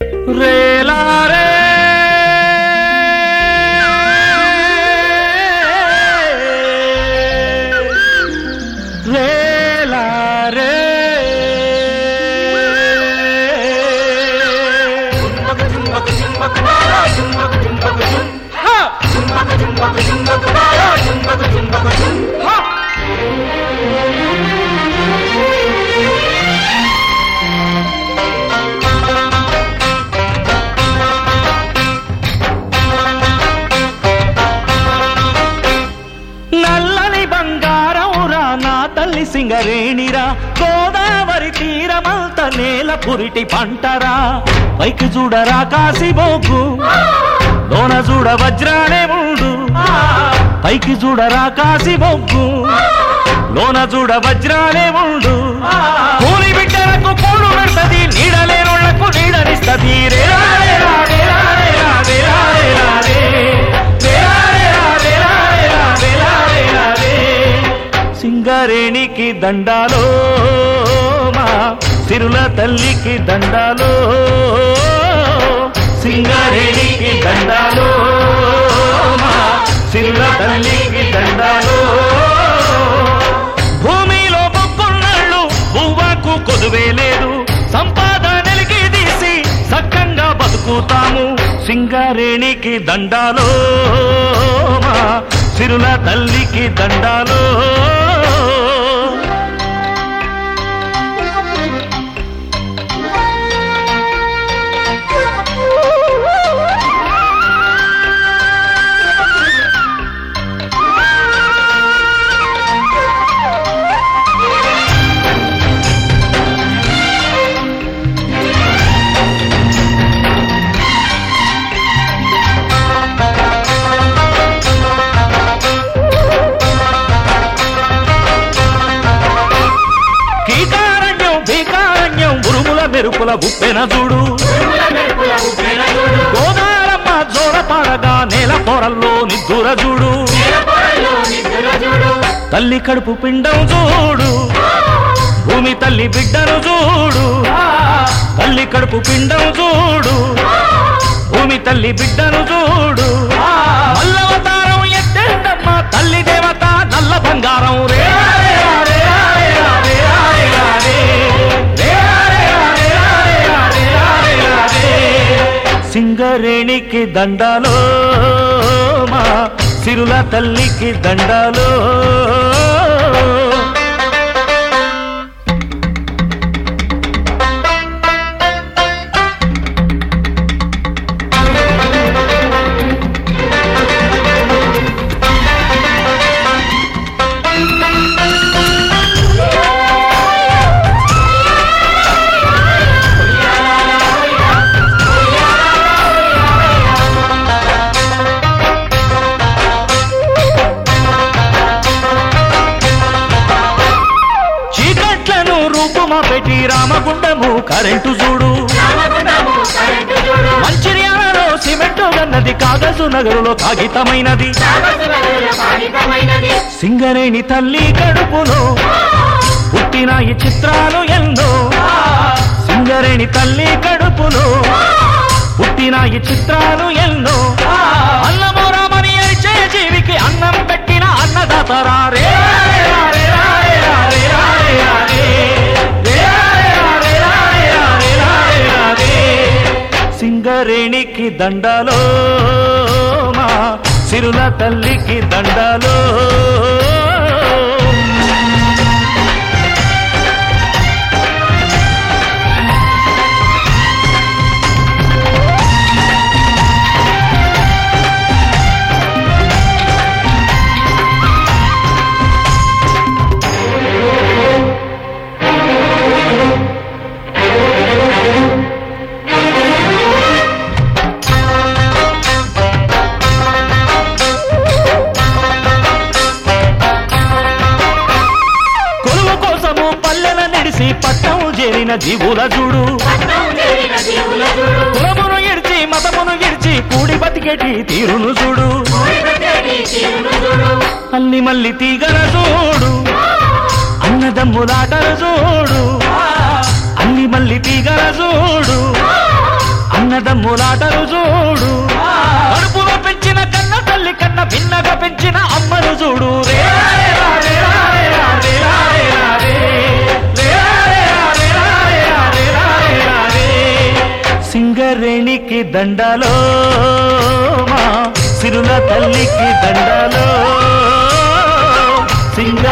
రేలారే రేలారే నల్లని బంగారంరా నా తల్లి సింగరేణిరా గోదావరి తీరమంత నేల పురిటి పంటరా పైకి చూడరా కాసిబోకు లోన చూడ వజ్రాలే ముందు పైకి చూడరా కాసిబోకు లోన చూడ వజ్రాలే ముందు కూలి బిడ్డలకు కూడు పెడతది నీడలేనోళ్లకు నీడనిస్తది సింగరేణికి దండాలో మా సిరుల తల్లికి దండాలో సింగరేణికి దండాలో మా సిరుల తల్లికి దండాలో భూమిలో బొక్కున్నాళ్ళు బువ్వకు కొదువే లేదు సంపాదనలకి తీసి సక్కంగా బతుకుతాము సింగరేణికి దండాలో మా సిరుల తల్లికి దండాలో మెరుపుల ఉప్పెన చూడు గోదారమ్మ జోరపాడగా నేల పొరల్లో నిద్దుర చూడు తల్లి కడుపు పిండం చూడు భూమి తల్లి బిడ్డను చూడు తల్లి కడుపు పిండం చూడు భూమి తల్లి బిడ్డను చూడు మల్లవతారం ఎత్తేందమ్మ తల్లి దేవత నల్ల బంగారం రే సింగరేణికి దండాలో మా సిరుల తల్లికి దండాలో పెట్టి రామగుండము కరెంటు చూడు మంచిర్యాలలో సిమెంటు గన్నది కాగజు నగరులో కాగితమైనది సింగరేణి తల్లి కడుపులో పుట్టిన ఈ చిత్రాలు ఎన్నో సింగరేణి తల్లి కడుపులో పుట్టిన ఈ చిత్రాలు ఎన్నో అన్నమోరామని అరిచే జీవికి అన్నం పెట్టిన అన్నదాతరా రే సింగరేణికి దండాలో మా సిరుల తల్లికి దండాలో పట్టం చేరిన జీవుల చూడు కులమును ఇడిచి మతమును ఇడిచి కూడి బతికేటి తీరును చూడు అల్లి మల్లి తీగల చూడు అన్నదమ్ములాటలు చూడు అల్లి మల్లి తీగల చూడు కన్నమ్ములాటలు చూడు కడుపులో పెంచిన కన్న తల్లి కన్న భిన్నగా పెంచిన అమ్మను చూడు రే సింగరేణికి దండాలో మా సిరుల తల్లికి దండాలో సింగ